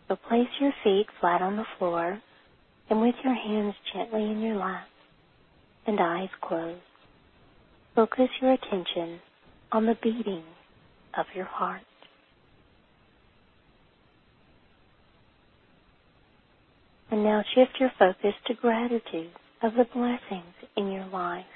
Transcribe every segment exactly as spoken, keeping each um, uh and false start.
So place your feet flat on the floor and with your hands gently in your lap and eyes closed, focus your attention on the beating of your heart. And now shift your focus to gratitude of the blessings in your life.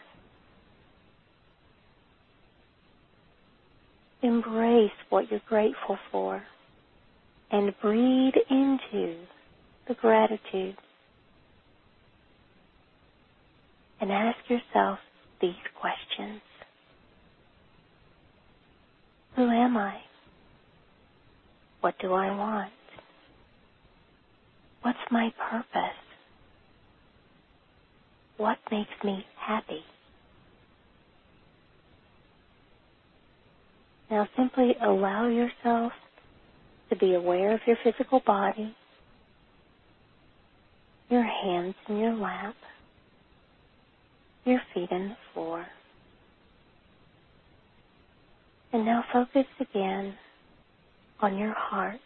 Embrace what you're grateful for and breathe into the gratitude. And ask yourself these questions. Who am I? What do I want? What's my purpose? What makes me happy? Now simply allow yourself to be aware of your physical body, your hands in your lap, your feet on the floor. And now focus again on your heart.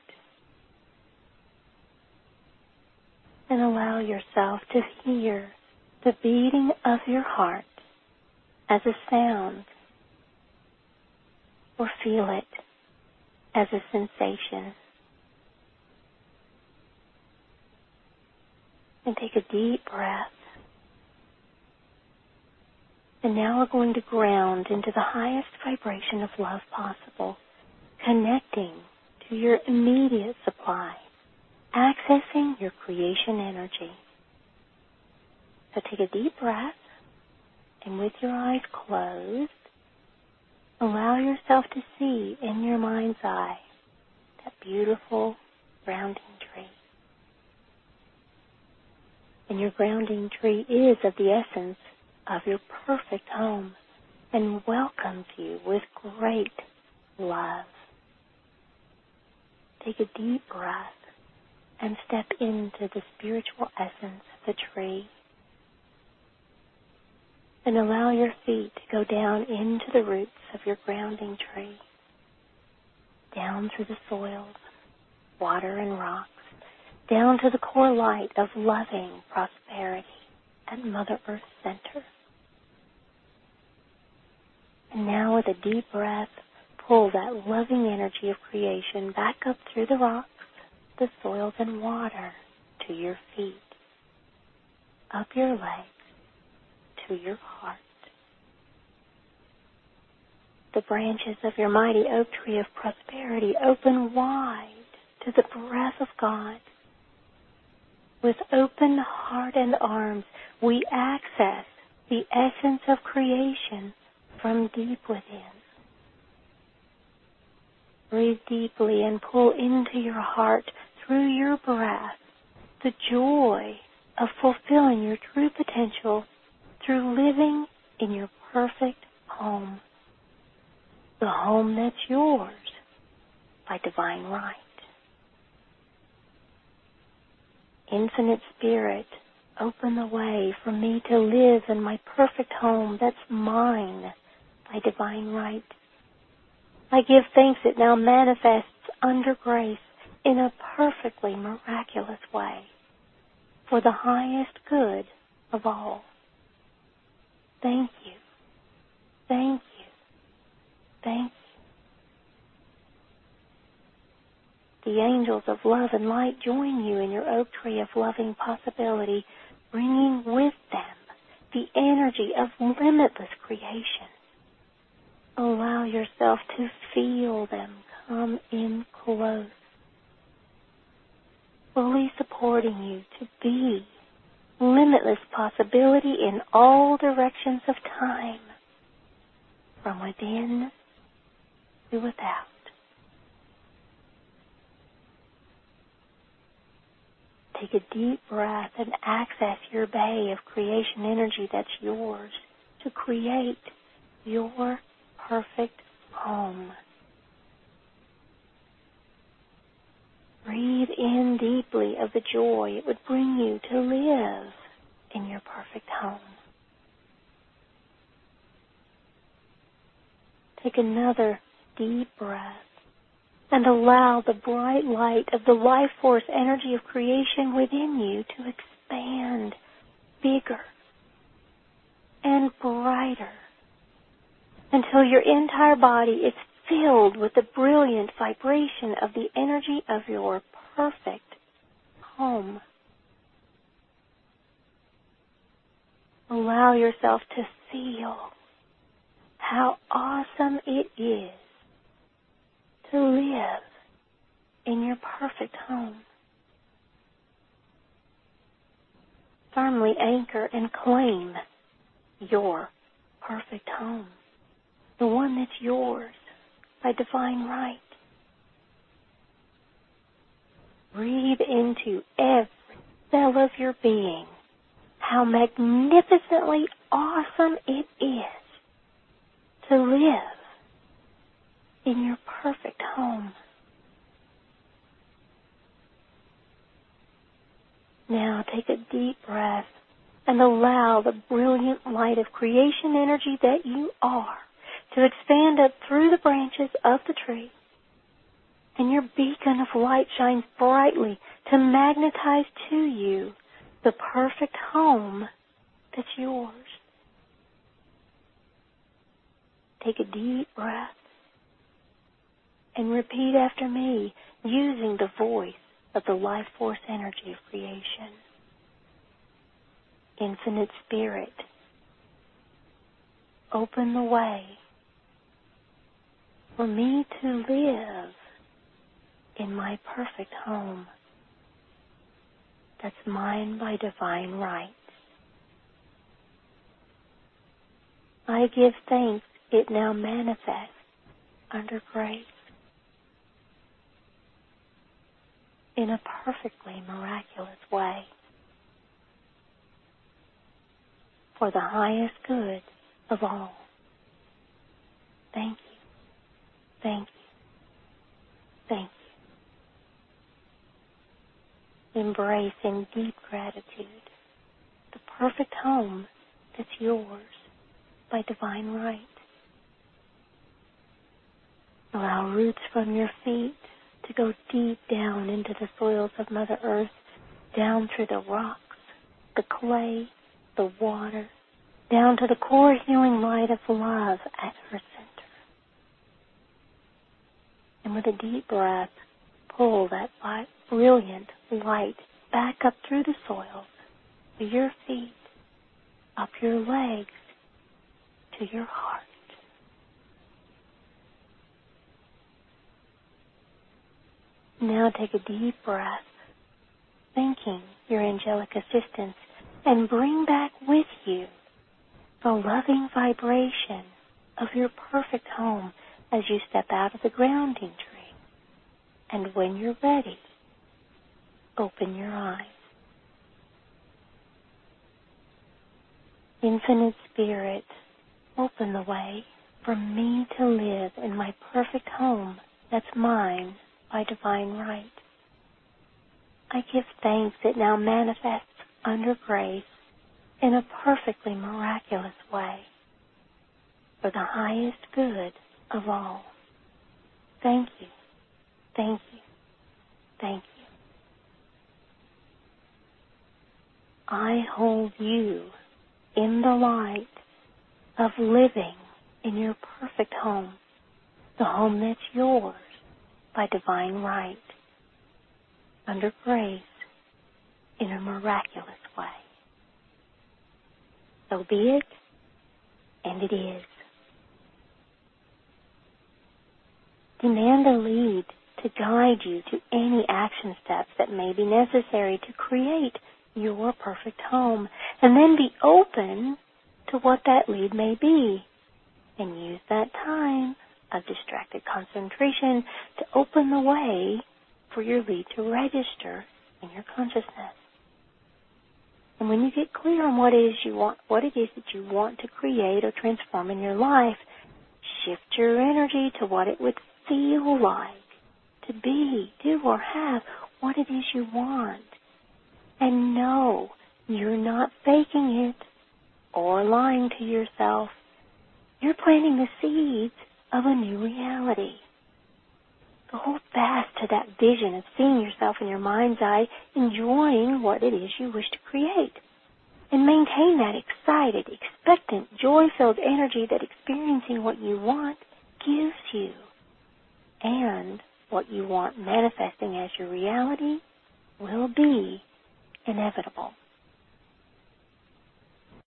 And allow yourself to hear the beating of your heart as a sound, or feel it as a sensation. And take a deep breath. And now we're going to ground into the highest vibration of love possible, connecting to your immediate supply, accessing your creation energy. So take a deep breath, and with your eyes closed, allow yourself to see in your mind's eye that beautiful grounding tree. And your grounding tree is of the essence of your perfect home and welcomes you with great love. Take a deep breath and step into the spiritual essence of the tree. And allow your feet to go down into the roots of your grounding tree, down through the soils, water and rocks, down to the core light of loving prosperity at Mother Earth's center. And now with a deep breath, pull that loving energy of creation back up through the rocks, the soils and water to your feet, up your legs, to your heart. The branches of your mighty oak tree of prosperity open wide to the breath of God. With open heart and arms, we access the essence of creation from deep within. Breathe deeply and pull into your heart through your breath the joy of fulfilling your true potential through living in your perfect home, the home that's yours by divine right. Infinite Spirit, open the way for me to live in my perfect home that's mine by divine right. I give thanks it now manifests under grace in a perfectly miraculous way for the highest good of all. Thank you. Thank you. Thank you. The angels of love and light join you in your oak tree of loving possibility, bringing with them the energy of limitless creation. Allow yourself to feel them come in close, fully supporting you to be limitless possibility in all directions of time, from within to without. Take a deep breath and access your bay of creation energy that's yours to create your perfect home. Breathe in deeply of the joy it would bring you to live in your perfect home. Take another deep breath and allow the bright light of the life force energy of creation within you to expand bigger and brighter until your entire body is filled with the brilliant vibration of the energy of your perfect home. Allow yourself to feel how awesome it is to live in your perfect home. Firmly anchor and claim your perfect home, the one that's yours by divine right. Breathe into every cell of your being how magnificently awesome it is to live in your perfect home. Now take a deep breath and allow the brilliant light of creation energy that you are to expand up through the branches of the tree. And your beacon of light shines brightly to magnetize to you the perfect home that's yours. Take a deep breath and repeat after me using the voice of the life force energy of creation. Infinite Spirit, open the way for me to live in my perfect home that's mine by divine right. I give thanks it now manifests under grace in a perfectly miraculous way for the highest good of all. Thank you, thank you, thank you. Embrace in deep gratitude the perfect home that's yours by divine right. Allow roots from your feet to go deep down into the soils of Mother Earth, down through the rocks, the clay, the water, down to the core healing light of love at her center. And with a deep breath, pull that light, brilliant light back up through the soils, to your feet, up your legs, to your heart. Now take a deep breath, thanking your angelic assistance, and bring back with you the loving vibration of your perfect home as you step out of the grounding tree. And when you're ready, open your eyes. Infinite Spirit, open the way for me to live in my perfect home that's mine by divine right. I give thanks it now manifests under grace in a perfectly miraculous way for the highest good of all. Thank you, thank you, thank you. I hold you in the light of living in your perfect home, the home that's yours by divine right, under grace in a miraculous way. So be it, and it is. Demand a lead to guide you to any action steps that may be necessary to create your perfect home, and then be open to what that lead may be, and use that time of distracted concentration to open the way for your lead to register in your consciousness. And when you get clear on what it is you want, what it is that you want to create or transform in your life, shift your energy to what it would feel like to be, do, or have what it is you want. And know you're not faking it or lying to yourself. You're planting the seeds of a new reality. So hold fast to that vision of seeing yourself in your mind's eye, enjoying what it is you wish to create. And maintain that excited, expectant, joy-filled energy that experiencing what you want gives you. And what you want manifesting as your reality will be inevitable.